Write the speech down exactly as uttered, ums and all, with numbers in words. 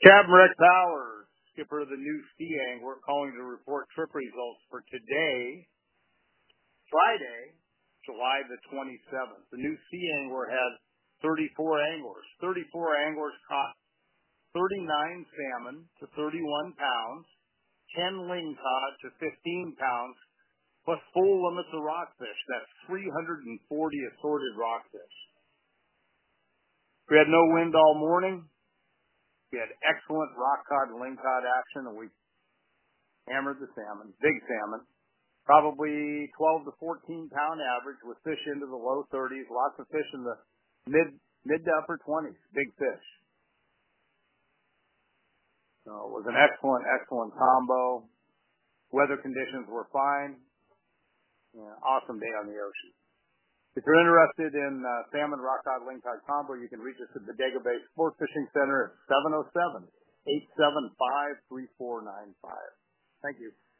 Captain Rex Powers, skipper of the new Sea Angler, calling to report trip results for today, Friday, July the twenty-seventh. The new Sea Angler had thirty-four anglers. thirty-four anglers caught thirty-nine salmon to thirty-one pounds, ten lingcod to fifteen pounds, plus full limits of rockfish. That's three hundred forty assorted rockfish. We had no wind all morning. We had excellent rock cod and lingcod action, and we hammered the salmon, big salmon, probably twelve to fourteen pound average with fish into the low thirties, lots of fish in the mid mid to upper twenties, big fish. So it was an excellent, excellent combo. Weather conditions were fine. Yeah, awesome day on the ocean. If you're interested in uh, salmon, rock cod, lingcod combo, you can reach us at the Bodega Bay Sport Fishing Center at seven oh seven, eight seven five, three four nine five. Thank you.